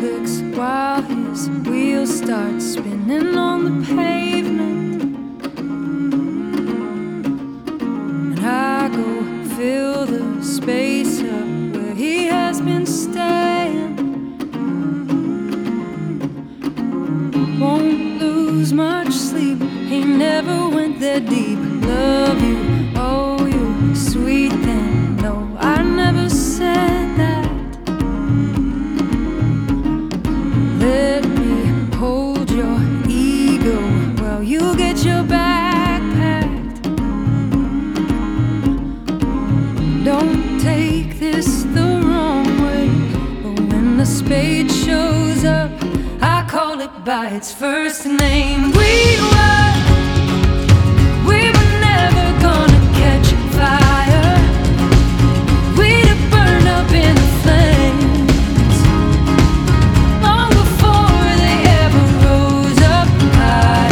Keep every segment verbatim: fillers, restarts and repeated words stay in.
clicks while his wheels start spinning on the pavement, and I go fill the space up where he has been staying. Won't lose much sleep, he never went there deep. Love you, oh you sweet thing. No, I never said that. Let me hold your ego while you get your bag packed. Don't take this the wrong way, but when the spade shows up, I call it by its first name. We were, we were never gonna catch fire. We'd have burned up in the flames long before they ever rose up high.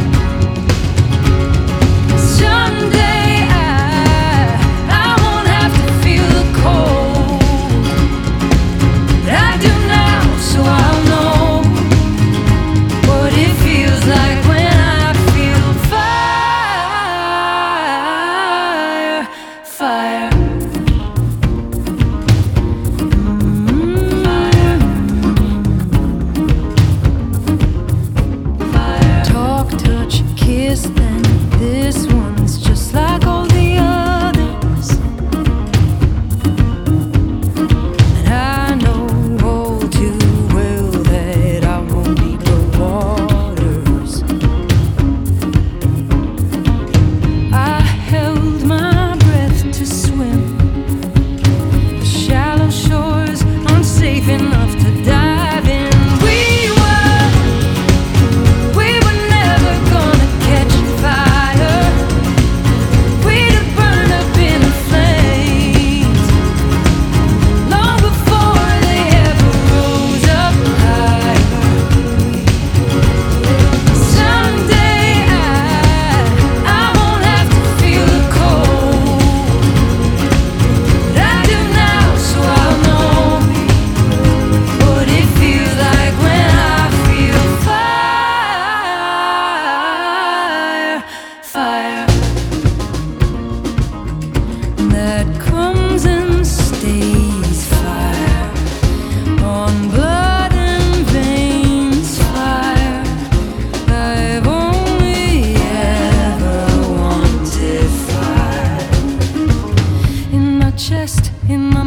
Someday I, I won't have to feel the cold, but I do now, so I'll know what it feels like when I feel fire, fire. Talk, touch, kiss, then this one's just like all the others. And I know all too well that I won't need the waters. I held my breath to swim the shallow shores, unsafe enough to dive in. We were, we were never gonna catch fire. We'd have burned up in the flames long before they ever rose up high. Someday I, I won't have to feel the cold, but I do now, so I'll know what it feels like when I feel fire, fire that comes and stays. Fire on blood and veins. Fire I've only ever wanted. Fire in my chest, in my